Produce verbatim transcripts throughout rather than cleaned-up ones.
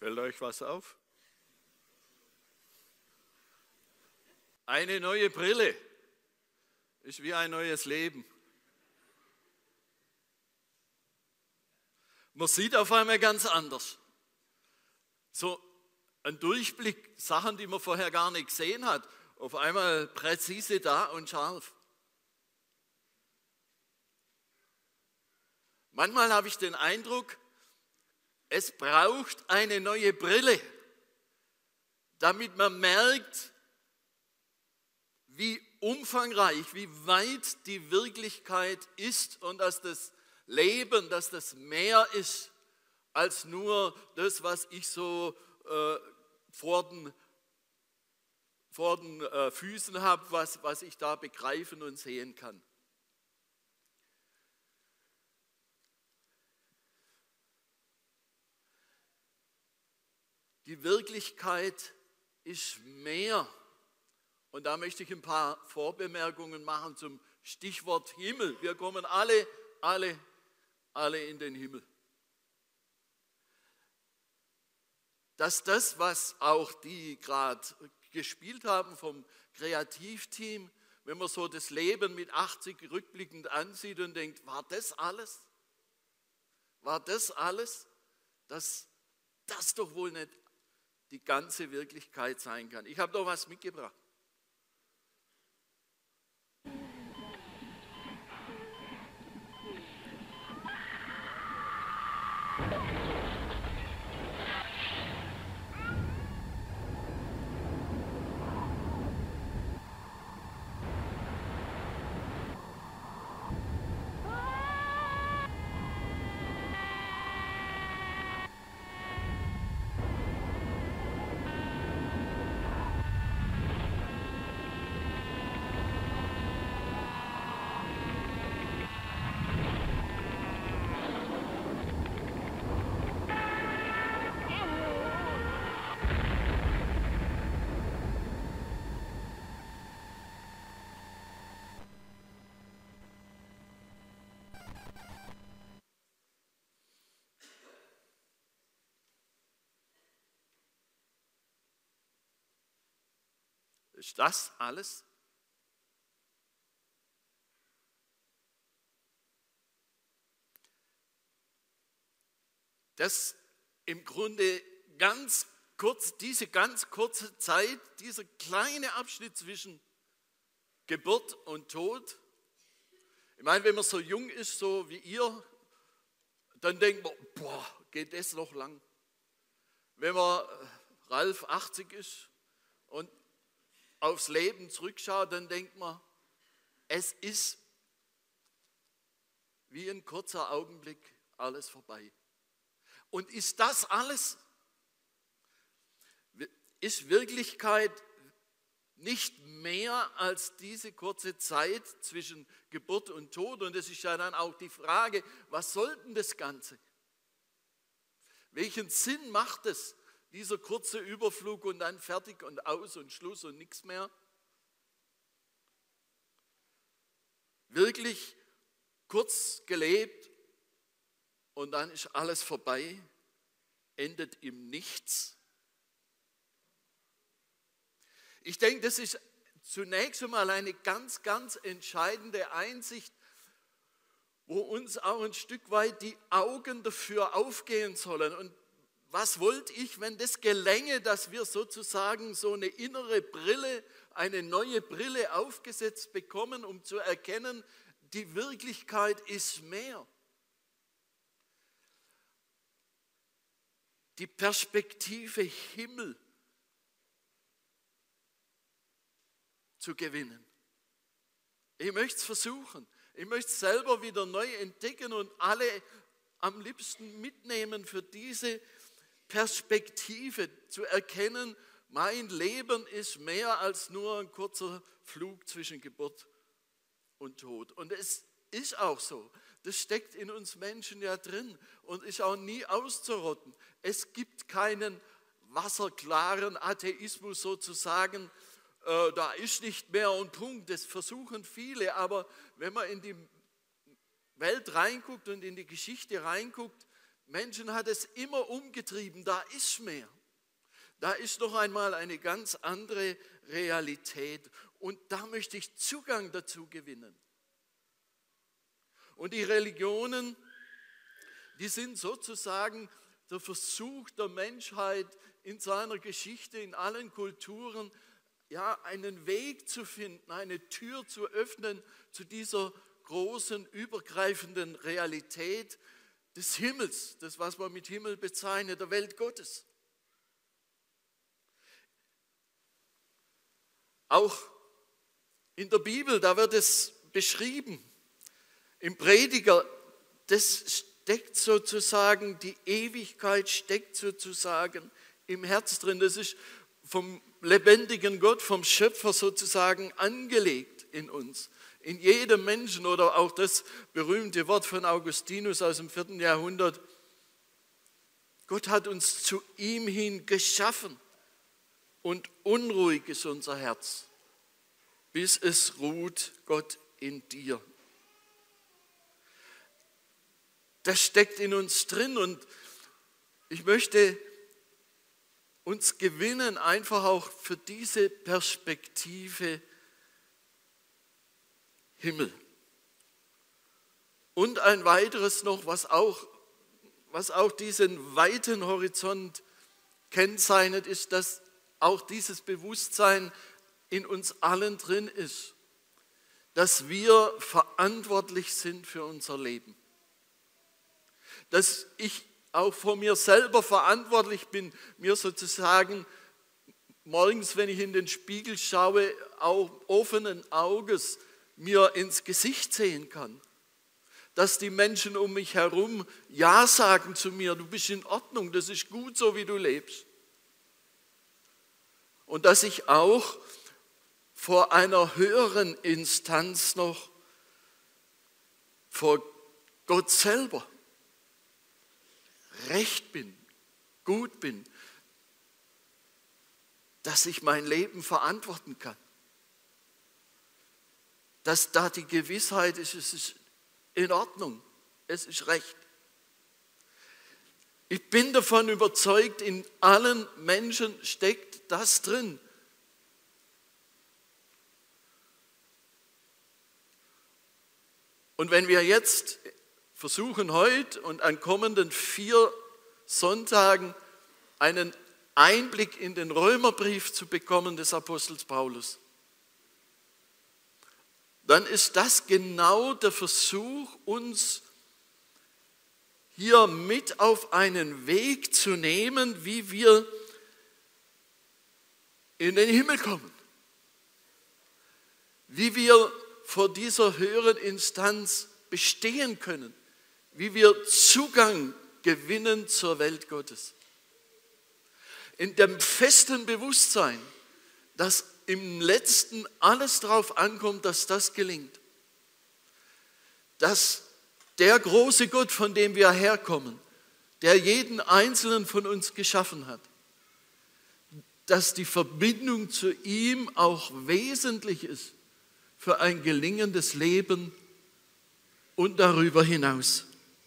Fällt euch was auf? Eine neue Brille ist wie ein neues Leben. Man sieht auf einmal ganz anders. So ein Durchblick, Sachen, die man vorher gar nicht gesehen hat, auf einmal präzise da und scharf. Manchmal habe ich den Eindruck, es braucht eine neue Brille, damit man merkt, wie umfangreich, wie weit die Wirklichkeit ist und dass das Leben, dass das mehr ist als nur das, was ich so äh, vor den, vor den äh, Füßen habe, was, was ich da begreifen und sehen kann. Die Wirklichkeit ist mehr. Und da möchte ich ein paar Vorbemerkungen machen zum Stichwort Himmel. Wir kommen alle, alle, alle in den Himmel. Dass das, was auch die gerade gespielt haben vom Kreativteam, wenn man so das Leben mit achtzig rückblickend ansieht und denkt, war das alles? War das alles? Dass das doch wohl nicht die ganze Wirklichkeit sein kann. Ich habe doch was mitgebracht. Ist das alles? Das im Grunde ganz kurz, diese ganz kurze Zeit, dieser kleine Abschnitt zwischen Geburt und Tod. Ich meine, wenn man so jung ist, so wie ihr, dann denkt man, boah, geht das noch lang? Wenn man Ralf achtzig ist und aufs Leben zurückschaut, dann denkt man, es ist wie ein kurzer Augenblick alles vorbei. Und ist das alles? Ist Wirklichkeit nicht mehr als diese kurze Zeit zwischen Geburt und Tod? Und es ist ja dann auch die Frage, was soll denn das Ganze? Welchen Sinn macht es? Dieser kurze Überflug und dann fertig und aus und Schluss und nichts mehr. Wirklich kurz gelebt und dann ist alles vorbei, endet im Nichts. Ich denke, das ist zunächst einmal eine ganz, ganz entscheidende Einsicht, wo uns auch ein Stück weit die Augen dafür aufgehen sollen. Und was wollte ich, wenn das gelänge, dass wir sozusagen so eine innere Brille, eine neue Brille aufgesetzt bekommen, um zu erkennen, die Wirklichkeit ist mehr. Die Perspektive Himmel zu gewinnen. Ich möchte es versuchen. Ich möchte es selber wieder neu entdecken und alle am liebsten mitnehmen für diese Perspektive zu erkennen, mein Leben ist mehr als nur ein kurzer Flug zwischen Geburt und Tod. Und es ist auch so. Das steckt in uns Menschen ja drin und ist auch nie auszurotten. Es gibt keinen wasserklaren Atheismus sozusagen, äh, da ist nicht mehr und Punkt. Das versuchen viele, aber wenn man in die Welt reinguckt und in die Geschichte reinguckt, Menschen hat es immer umgetrieben, da ist mehr. Da ist noch einmal eine ganz andere Realität und da möchte ich Zugang dazu gewinnen. Und die Religionen, die sind sozusagen der Versuch der Menschheit in seiner Geschichte, in allen Kulturen, ja, einen Weg zu finden, eine Tür zu öffnen zu dieser großen, übergreifenden Realität des Himmels, das, was man mit Himmel bezeichnet, der Welt Gottes. Auch in der Bibel, da wird es beschrieben, im Prediger, das steckt sozusagen, die Ewigkeit steckt sozusagen im Herz drin. Das ist vom lebendigen Gott, vom Schöpfer sozusagen angelegt in uns. In jedem Menschen oder auch das berühmte Wort von Augustinus aus dem vierten Jahrhundert. Gott hat uns zu ihm hin geschaffen und unruhig ist unser Herz, bis es ruht, Gott, in dir. Das steckt in uns drin und ich möchte uns gewinnen, einfach auch für diese Perspektive Himmel. Und ein weiteres noch, was auch, was auch diesen weiten Horizont kennzeichnet, ist, dass auch dieses Bewusstsein in uns allen drin ist, dass wir verantwortlich sind für unser Leben. Dass ich auch vor mir selber verantwortlich bin, mir sozusagen morgens, wenn ich in den Spiegel schaue, auch offenen Auges mir ins Gesicht sehen kann. Dass die Menschen um mich herum Ja sagen zu mir, du bist in Ordnung, das ist gut so, wie du lebst. Und dass ich auch vor einer höheren Instanz noch, vor Gott selber, recht bin, gut bin, dass ich mein Leben verantworten kann. Dass da die Gewissheit ist, es ist in Ordnung, es ist recht. Ich bin davon überzeugt, in allen Menschen steckt das drin. Und wenn wir jetzt versuchen, heute und an kommenden vier Sonntagen einen Einblick in den Römerbrief zu bekommen des Apostels Paulus, dann ist das genau der Versuch, uns hier mit auf einen Weg zu nehmen, wie wir in den Himmel kommen. Wie wir vor dieser höheren Instanz bestehen können. Wie wir Zugang gewinnen zur Welt Gottes. In dem festen Bewusstsein, dass im Letzten alles darauf ankommt, dass das gelingt. Dass der große Gott, von dem wir herkommen, der jeden Einzelnen von uns geschaffen hat, dass die Verbindung zu ihm auch wesentlich ist für ein gelingendes Leben und darüber hinaus.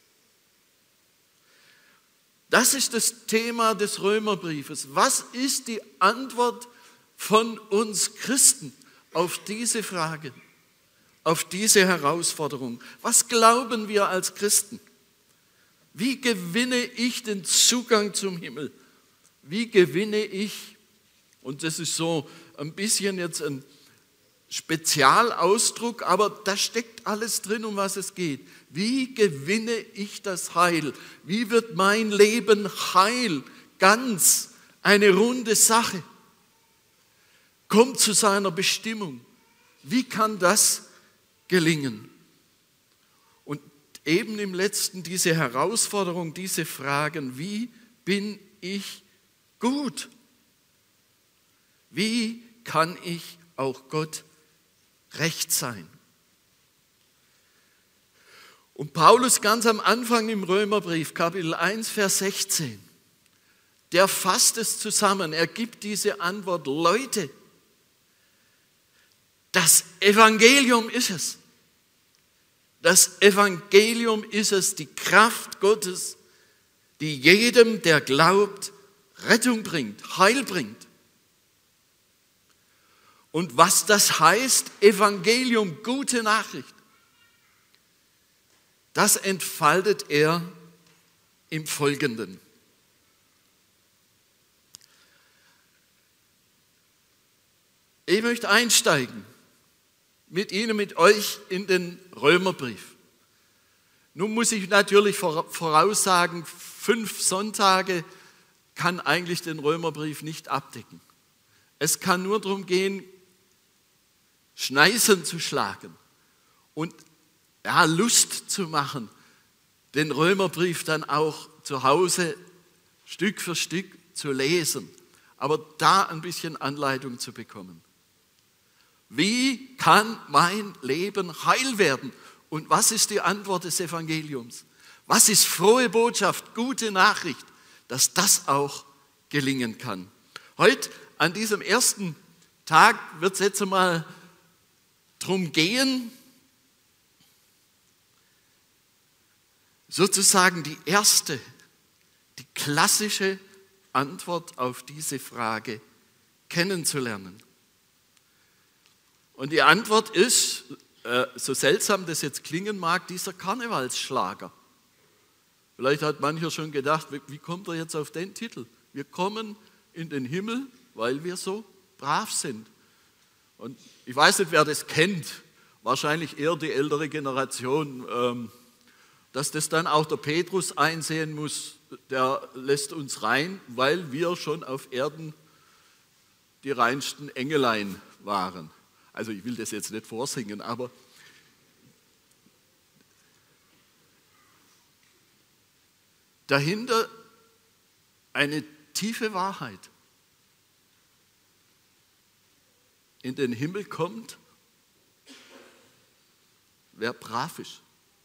Das ist das Thema des Römerbriefes. Was ist die Antwort von uns Christen auf diese Frage, auf diese Herausforderung? Was glauben wir als Christen? Wie gewinne ich den Zugang zum Himmel? Wie gewinne ich, und das ist so ein bisschen jetzt ein Spezialausdruck, aber da steckt alles drin, um was es geht. Wie gewinne ich das Heil? Wie wird mein Leben heil, ganz, eine runde Sache? Kommt zu seiner Bestimmung. Wie kann das gelingen? Und eben im Letzten diese Herausforderung, diese Fragen, wie bin ich gut? Wie kann ich auch Gott recht sein? Und Paulus ganz am Anfang im Römerbrief, Kapitel eins, Vers sechzehn, der fasst es zusammen, er gibt diese Antwort: Leute, das Evangelium ist es. Das Evangelium ist es, die Kraft Gottes die jedem, der glaubt, Rettung bringt, Heil bringt. Und was das heißt, Evangelium, gute Nachricht, das entfaltet er im Folgenden. Ich möchte einsteigen mit Ihnen, mit euch in den Römerbrief. Nun muss ich natürlich voraussagen, fünf Sonntage kann eigentlich den Römerbrief nicht abdecken. Es kann nur darum gehen, Schneisen zu schlagen und ja, Lust zu machen, den Römerbrief dann auch zu Hause Stück für Stück zu lesen, aber da ein bisschen Anleitung zu bekommen. Wie kann mein Leben heil werden? Und was ist die Antwort des Evangeliums? Was ist frohe Botschaft, gute Nachricht, dass das auch gelingen kann? Heute, an diesem ersten Tag, wird es jetzt einmal darum gehen, sozusagen die erste, die klassische Antwort auf diese Frage kennenzulernen. Und die Antwort ist, äh, so seltsam das jetzt klingen mag, dieser Karnevalsschlager. Vielleicht hat mancher schon gedacht, wie, wie kommt er jetzt auf den Titel? Wir kommen in den Himmel, weil wir so brav sind. Und ich weiß nicht, wer das kennt, wahrscheinlich eher die ältere Generation, ähm, dass das dann auch der Petrus einsehen muss, der lässt uns rein, weil wir schon auf Erden die reinsten Engelein waren. Also ich will das jetzt nicht vorsingen, aber dahinter eine tiefe Wahrheit. In den Himmel kommt, wer brav ist.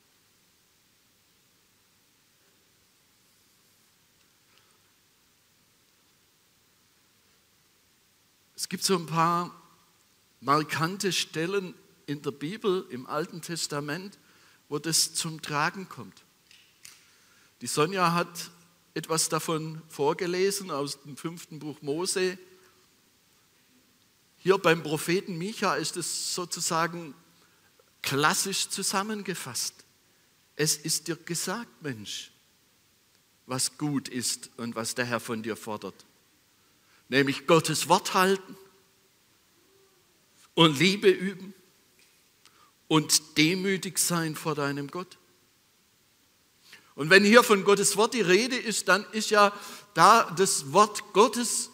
Es gibt so ein paar markante Stellen in der Bibel, im Alten Testament, wo das zum Tragen kommt. Die Sonja hat etwas davon vorgelesen aus dem fünften Buch Mose. Hier beim Propheten Micha ist es sozusagen klassisch zusammengefasst. Es ist dir gesagt, Mensch, was gut ist und was der Herr von dir fordert. Nämlich Gottes Wort halten und Liebe üben und demütig sein vor deinem Gott. Und wenn hier von Gottes Wort die Rede ist, dann ist ja da das Wort Gottes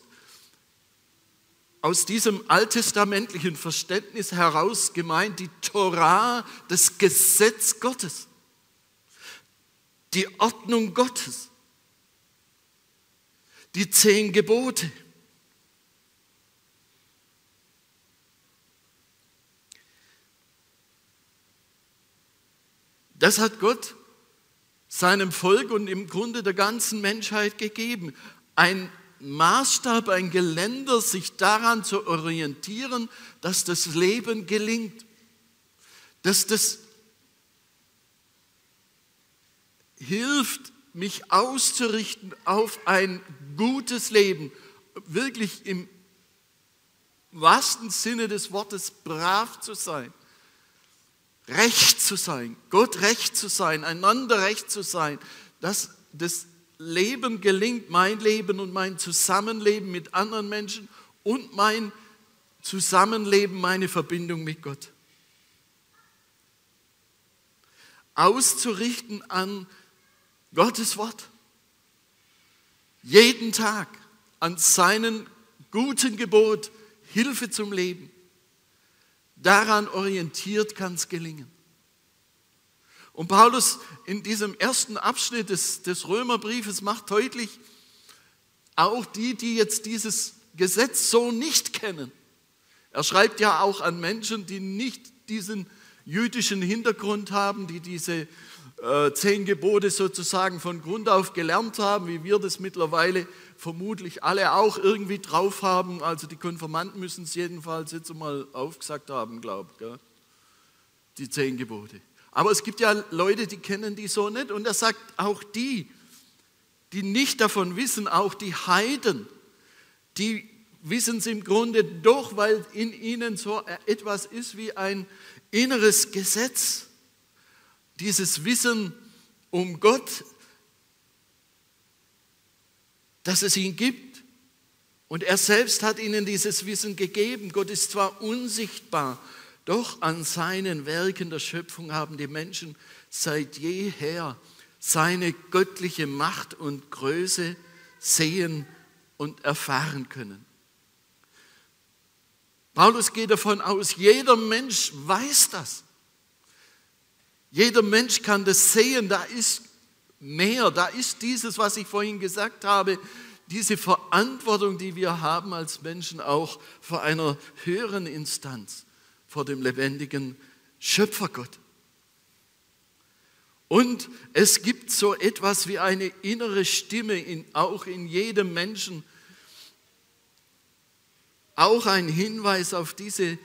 aus diesem alttestamentlichen Verständnis heraus gemeint, die Torah, das Gesetz Gottes, die Ordnung Gottes, die zehn Gebote. Das hat Gott seinem Volk und im Grunde der ganzen Menschheit gegeben. Ein Maßstab, ein Geländer, sich daran zu orientieren, dass das Leben gelingt, dass das hilft, mich auszurichten auf ein gutes Leben, wirklich im wahrsten Sinne des Wortes brav zu sein. Recht zu sein, Gott recht zu sein, einander recht zu sein, dass das Leben gelingt, mein Leben und mein Zusammenleben mit anderen Menschen und mein Zusammenleben, meine Verbindung mit Gott. Auszurichten an Gottes Wort, jeden Tag an seinen guten Gebot, Hilfe zum Leben. Daran orientiert kann es gelingen. Und Paulus in diesem ersten Abschnitt des, des Römerbriefes macht deutlich, auch die, die jetzt dieses Gesetz so nicht kennen. Er schreibt ja auch an Menschen, die nicht diesen jüdischen Hintergrund haben, die diese äh, zehn Gebote sozusagen von Grund auf gelernt haben, wie wir das mittlerweile vermutlich alle auch irgendwie drauf haben. Also die Konfirmanden müssen es jedenfalls jetzt mal aufgesagt haben, glaube ich, gell? Die zehn Gebote. Aber es gibt ja Leute, die kennen die so nicht. Und er sagt, auch die, die nicht davon wissen, auch die Heiden, die wissen es im Grunde doch, weil in ihnen so etwas ist wie ein inneres Gesetz. Dieses Wissen um Gott, dass es ihn gibt. Und er selbst hat ihnen dieses Wissen gegeben. Gott ist zwar unsichtbar, doch an seinen Werken der Schöpfung haben die Menschen seit jeher seine göttliche Macht und Größe sehen und erfahren können. Paulus geht davon aus, jeder Mensch weiß das. Jeder Mensch kann das sehen, da ist mehr, da ist dieses, was ich vorhin gesagt habe, diese Verantwortung, die wir haben als Menschen auch vor einer höheren Instanz, vor dem lebendigen Schöpfergott. Und es gibt so etwas wie eine innere Stimme, in, auch in jedem Menschen, auch ein Hinweis auf diese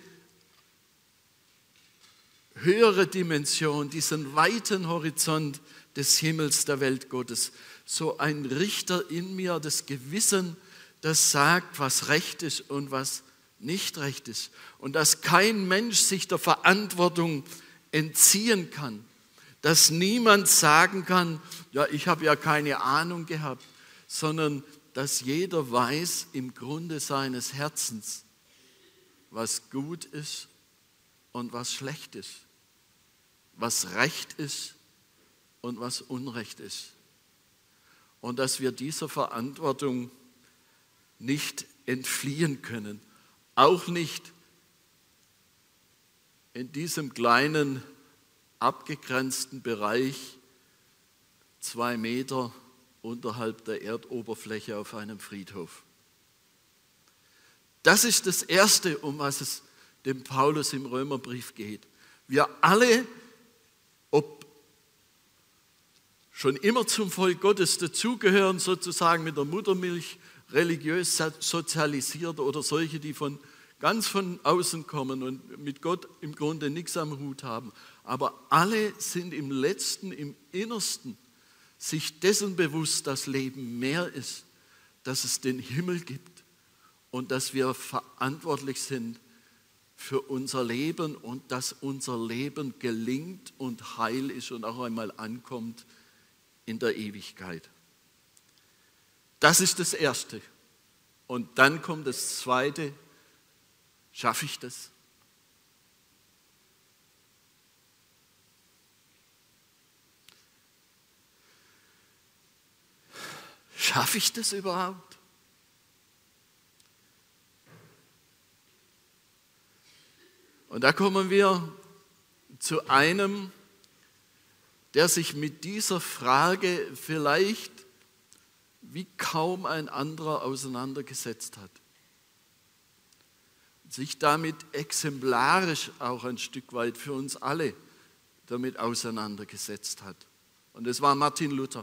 höhere Dimension, diesen weiten Horizont des Himmels, der Welt Gottes. So ein Richter in mir, das Gewissen, das sagt, was recht ist und was nicht recht ist. Und dass kein Mensch sich der Verantwortung entziehen kann. Dass niemand sagen kann, ja, ich habe ja keine Ahnung gehabt, sondern dass jeder weiß im Grunde seines Herzens, was gut ist und was schlecht ist, was recht ist und was Unrecht ist. Und dass wir dieser Verantwortung nicht entfliehen können, auch nicht in diesem kleinen, abgegrenzten Bereich, zwei Meter unterhalb der Erdoberfläche auf einem Friedhof. Das ist das Erste, um was es dem Paulus im Römerbrief geht. Wir alle, ob schon immer zum Volk Gottes dazugehören, sozusagen mit der Muttermilch religiös sozialisiert oder solche, die von ganz von außen kommen und mit Gott im Grunde nichts am Hut haben. Aber alle sind im Letzten, im Innersten sich dessen bewusst, dass Leben mehr ist, dass es den Himmel gibt und dass wir verantwortlich sind für unser Leben und dass unser Leben gelingt und heil ist und auch einmal ankommt in der Ewigkeit. Das ist das Erste. Und dann kommt das Zweite. Schaffe ich das? Schaffe ich das überhaupt? Und da kommen wir zu einem, der sich mit dieser Frage vielleicht wie kaum ein anderer auseinandergesetzt hat. Sich damit exemplarisch auch ein Stück weit für uns alle damit auseinandergesetzt hat. Und es war Martin Luther.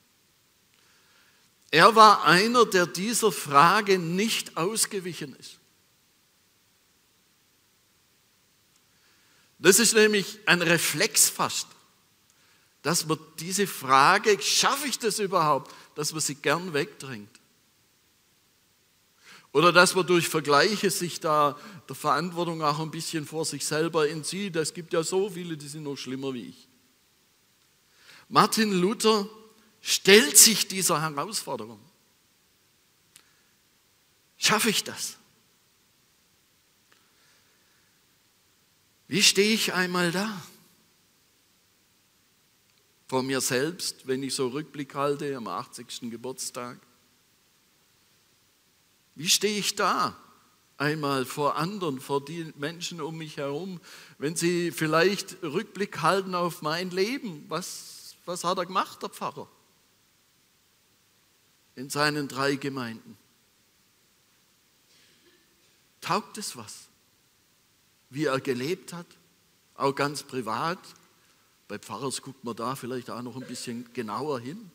Er war einer, der dieser Frage nicht ausgewichen ist. Das ist nämlich ein Reflex fast, dass man diese Frage, schaffe ich das überhaupt, dass man sie gern wegdrängt. Oder dass man durch Vergleiche sich da der Verantwortung auch ein bisschen vor sich selber entzieht. Es gibt ja so viele, die sind noch schlimmer wie ich. Martin Luther stellt sich dieser Herausforderung. Schaffe ich das? Wie stehe ich einmal da? Vor mir selbst, wenn ich so Rückblick halte am achtzigsten Geburtstag. Wie stehe ich da einmal vor anderen, vor den Menschen um mich herum, wenn sie vielleicht Rückblick halten auf mein Leben? Was, was hat er gemacht, der Pfarrer, in seinen drei Gemeinden? Taugt es was, wie er gelebt hat, auch ganz privat? Bei Pfarrers guckt man da vielleicht auch noch ein bisschen genauer hin.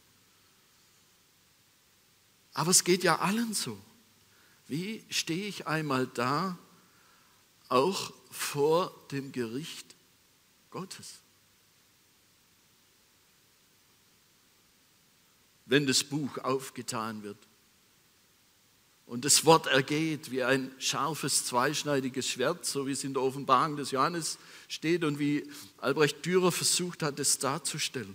Aber es geht ja allen so. Wie stehe ich einmal da, auch vor dem Gericht Gottes? wenn das Buch aufgetan wird. Und das Wort ergeht wie ein scharfes, zweischneidiges Schwert, so wie es in der Offenbarung des Johannes steht und wie Albrecht Dürer versucht hat, es darzustellen.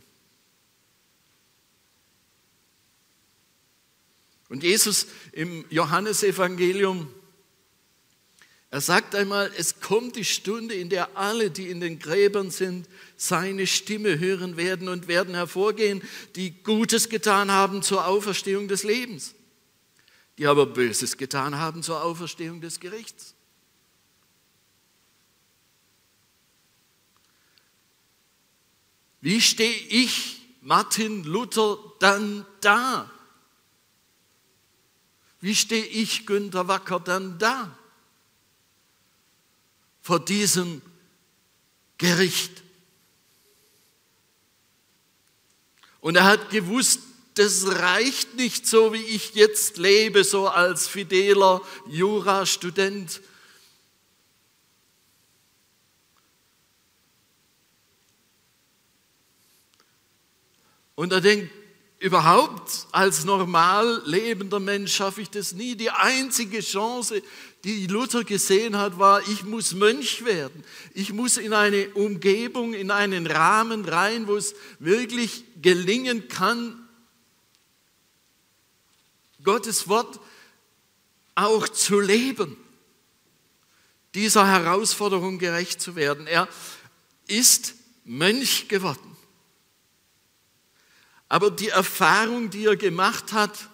Und Jesus im Johannesevangelium, er sagt einmal, es kommt die Stunde, in der alle, die in den Gräbern sind, seine Stimme hören werden und werden hervorgehen, die Gutes getan haben zur Auferstehung des Lebens, die aber Böses getan haben zur Auferstehung des Gerichts. Wie stehe ich, Martin Luther, dann da? Wie stehe ich, Günter Wacker, dann da? Vor diesem Gericht. Und er hat gewusst, das reicht nicht so, wie ich jetzt lebe, so als fideler Jurastudent. Und er denkt, überhaupt als normal lebender Mensch schaffe ich das nie. Die einzige Chance, die Luther gesehen hat, war, ich muss Mönch werden. Ich muss in eine Umgebung, in einen Rahmen rein, wo es wirklich gelingen kann, Gottes Wort auch zu leben, dieser Herausforderung gerecht zu werden. Er ist Mönch geworden. Aber die Erfahrung, die er gemacht hat,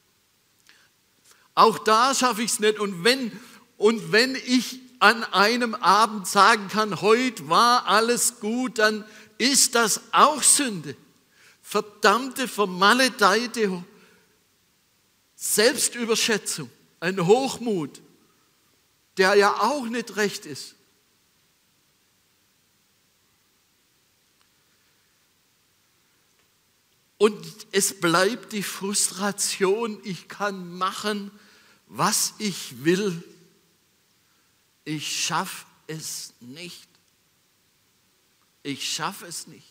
auch da schaffe ich es nicht. Und wenn, und wenn ich an einem Abend sagen kann, heute war alles gut, dann ist das auch Sünde. Verdammte, vermaledeite Selbstüberschätzung, ein Hochmut, der ja auch nicht recht ist. Und es bleibt die Frustration, ich kann machen, was ich will. Ich schaffe es nicht. Ich schaffe es nicht.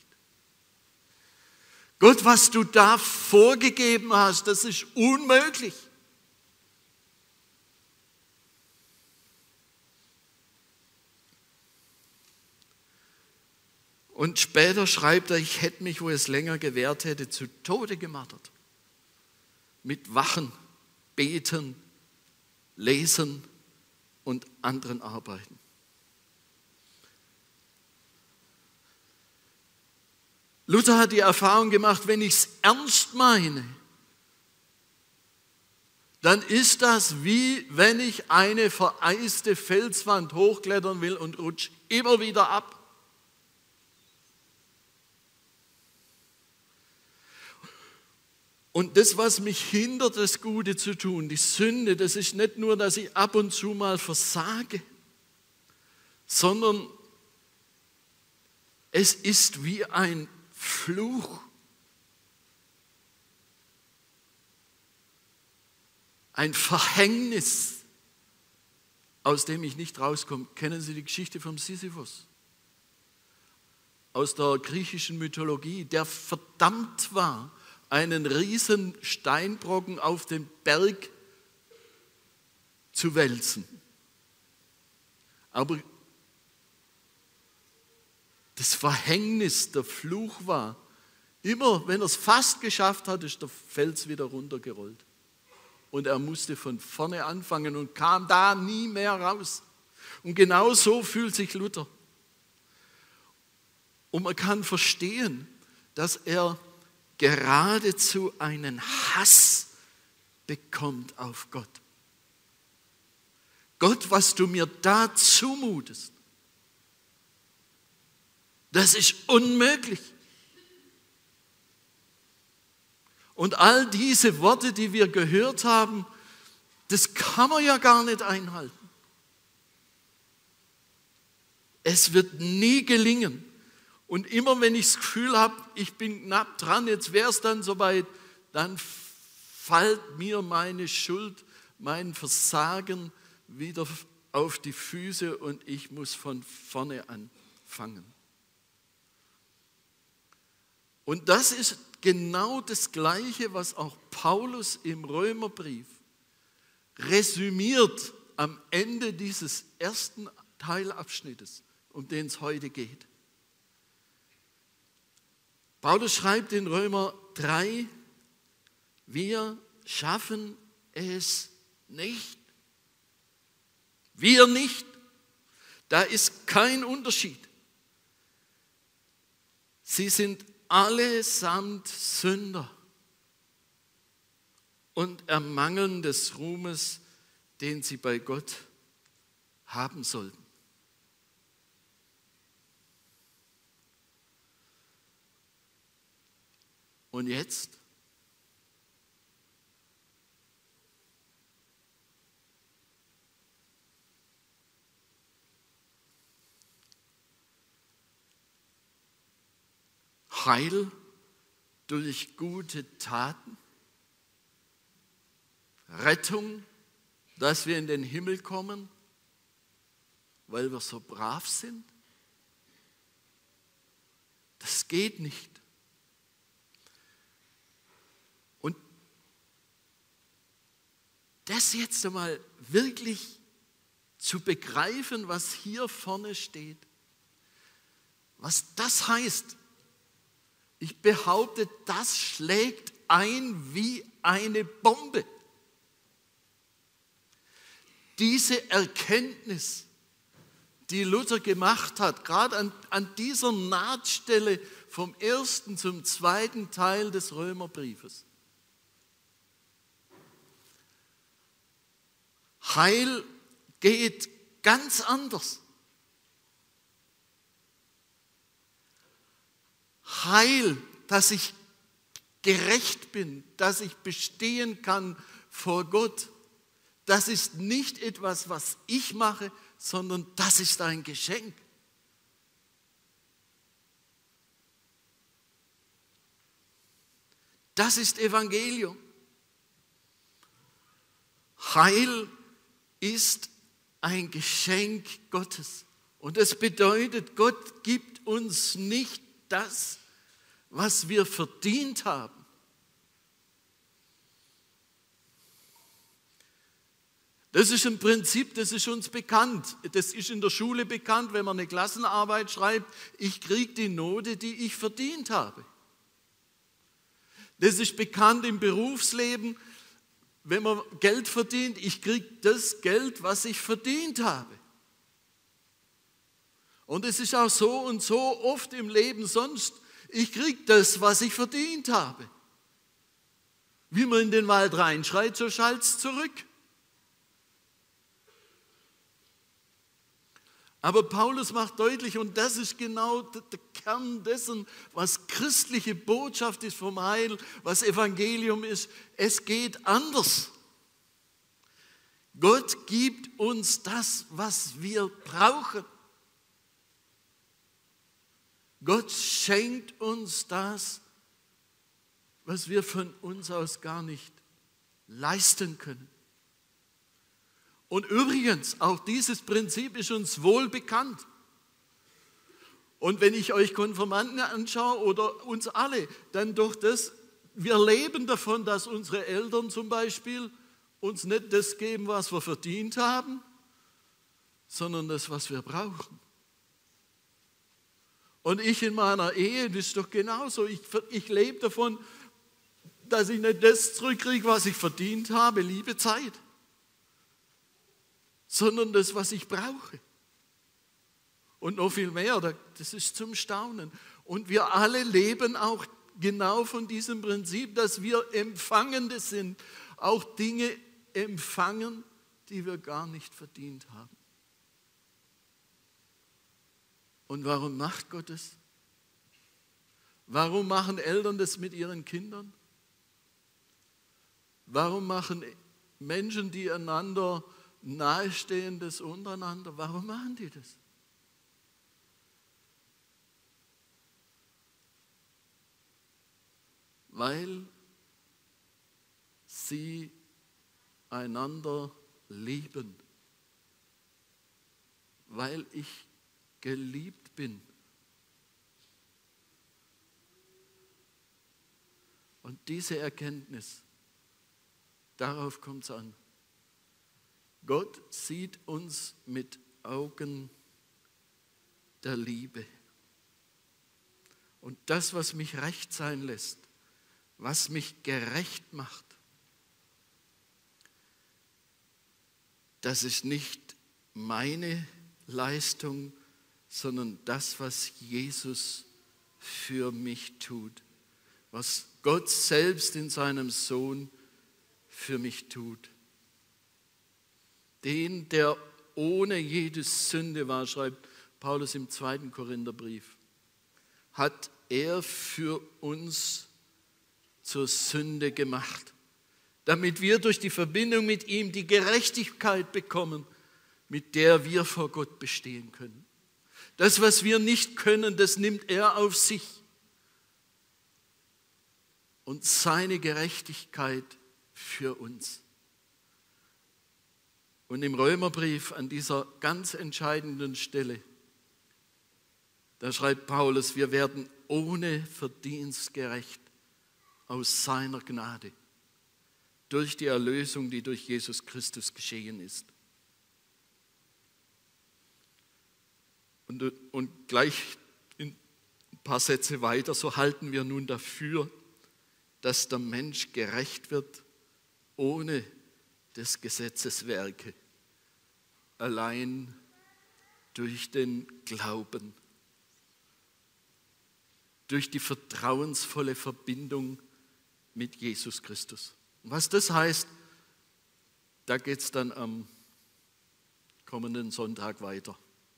Gott, was du da vorgegeben hast, das ist unmöglich. Und später schreibt er, ich hätte mich, wo es länger gewährt hätte, zu Tode gemartert. Mit Wachen, Beten, Lesen und anderen Arbeiten. Luther hat die Erfahrung gemacht, wenn ich es ernst meine, dann ist das wie wenn ich eine vereiste Felswand hochklettern will und rutsche immer wieder ab. Und das, was mich hindert, das Gute zu tun, die Sünde, das ist nicht nur, dass ich ab und zu mal versage, sondern es ist wie ein Fluch. Ein Verhängnis, aus dem ich nicht rauskomme. Kennen Sie die Geschichte vom Sisyphus? Aus der griechischen Mythologie, der verdammt war, einen riesen Steinbrocken auf den Berg zu wälzen. Aber das Verhängnis, der Fluch war, immer wenn er es fast geschafft hat, ist der Fels wieder runtergerollt. Und er musste von vorne anfangen und kam da nie mehr raus. Und genau so fühlt sich Luther. Und man kann verstehen, dass er geradezu einen Hass bekommt auf Gott. Gott, was du mir da zumutest, das ist unmöglich. Und all diese Worte, die wir gehört haben, das kann man ja gar nicht einhalten. Es wird nie gelingen. Und immer wenn ich das Gefühl habe, ich bin knapp dran, jetzt wäre es dann soweit, dann fällt mir meine Schuld, mein Versagen wieder auf die Füße und ich muss von vorne anfangen. Und das ist genau das Gleiche, was auch Paulus im Römerbrief resümiert am Ende dieses ersten Teilabschnittes, um den es heute geht. Paulus schreibt in Römer drei, wir schaffen es nicht. Wir nicht. Da ist kein Unterschied. Sie sind allesamt Sünder und ermangeln des Ruhmes, den sie bei Gott haben sollten. Und jetzt? Heil durch gute Taten, Rettung, dass wir in den Himmel kommen, weil wir so brav sind. Das geht nicht. Und das jetzt einmal wirklich zu begreifen, was hier vorne steht, was das heißt, ich behaupte, das schlägt ein wie eine Bombe. Diese Erkenntnis, die Luther gemacht hat, gerade an, an dieser Nahtstelle vom ersten zum zweiten Teil des Römerbriefes. Heil geht ganz anders. Heil, dass ich gerecht bin, dass ich bestehen kann vor Gott. Das ist nicht etwas, was ich mache, sondern das ist ein Geschenk. Das ist Evangelium. Heil ist ein Geschenk Gottes. Und das bedeutet, Gott gibt uns nicht das, was wir verdient haben. Das ist ein Prinzip, das ist uns bekannt. Das ist in der Schule bekannt, wenn man eine Klassenarbeit schreibt, ich kriege die Note, die ich verdient habe. Das ist bekannt im Berufsleben, wenn man Geld verdient, ich kriege das Geld, was ich verdient habe. Und es ist auch so und so oft im Leben sonst, ich kriege das, was ich verdient habe. Wie man in den Wald reinschreit, so schallt es zurück. Aber Paulus macht deutlich, und das ist genau der Kern dessen, was christliche Botschaft ist vom Heil, was Evangelium ist, es geht anders. Gott gibt uns das, was wir brauchen. Gott schenkt uns das, was wir von uns aus gar nicht leisten können. Und übrigens, auch dieses Prinzip ist uns wohl bekannt. Und wenn ich euch Konfirmanden anschaue oder uns alle, dann durch das, wir leben davon, dass unsere Eltern zum Beispiel uns nicht das geben, was wir verdient haben, sondern das, was wir brauchen. Und ich in meiner Ehe, das ist doch genauso. Ich, ich lebe davon, dass ich nicht das zurückkriege, was ich verdient habe, liebe Zeit, sondern das, was ich brauche. Und noch viel mehr, das ist zum Staunen. Und wir alle leben auch genau von diesem Prinzip, dass wir Empfangende sind, auch Dinge empfangen, die wir gar nicht verdient haben. Und warum macht Gott das? Warum machen Eltern das mit ihren Kindern? Warum machen Menschen, die einander nahestehen, das untereinander? Warum machen die das? Weil sie einander lieben. Weil ich geliebt bin. Und diese Erkenntnis, darauf kommt es an. Gott sieht uns mit Augen der Liebe. Und das, was mich recht sein lässt, was mich gerecht macht, das ist nicht meine Leistung, sondern das, was Jesus für mich tut, was Gott selbst in seinem Sohn für mich tut. Den, der ohne jede Sünde war, schreibt Paulus im zweiten Korintherbrief, hat er für uns zur Sünde gemacht, damit wir durch die Verbindung mit ihm die Gerechtigkeit bekommen, mit der wir vor Gott bestehen können. Das, was wir nicht können, das nimmt er auf sich. Und seine Gerechtigkeit für uns. Und im Römerbrief an dieser ganz entscheidenden Stelle, da schreibt Paulus, wir werden ohne Verdienst gerecht aus seiner Gnade, durch die Erlösung, die durch Jesus Christus geschehen ist. Und, und gleich ein paar Sätze weiter, so halten wir nun dafür, dass der Mensch gerecht wird, ohne des Gesetzes Werke, allein durch den Glauben, durch die vertrauensvolle Verbindung mit Jesus Christus. Und was das heißt, da geht es dann am kommenden Sonntag weiter.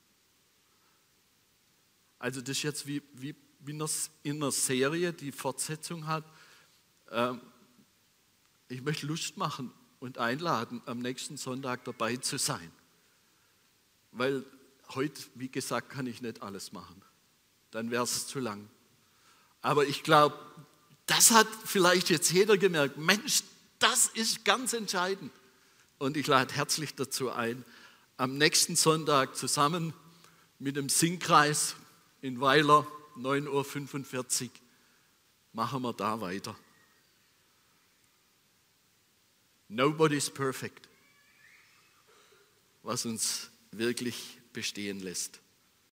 Also das ist jetzt wie, wie, wie in einer Serie, die Fortsetzung hat. Ähm, ich möchte Lust machen und einladen, am nächsten Sonntag dabei zu sein. Weil heute, wie gesagt, kann ich nicht alles machen. Dann wäre es zu lang. Aber ich glaube, das hat vielleicht jetzt jeder gemerkt. Mensch, das ist ganz entscheidend. Und ich lade herzlich dazu ein, am nächsten Sonntag zusammen mit dem Singkreis in Weiler, neun Uhr fünfundvierzig, machen wir da weiter. Nobody's perfect, was uns wirklich bestehen lässt.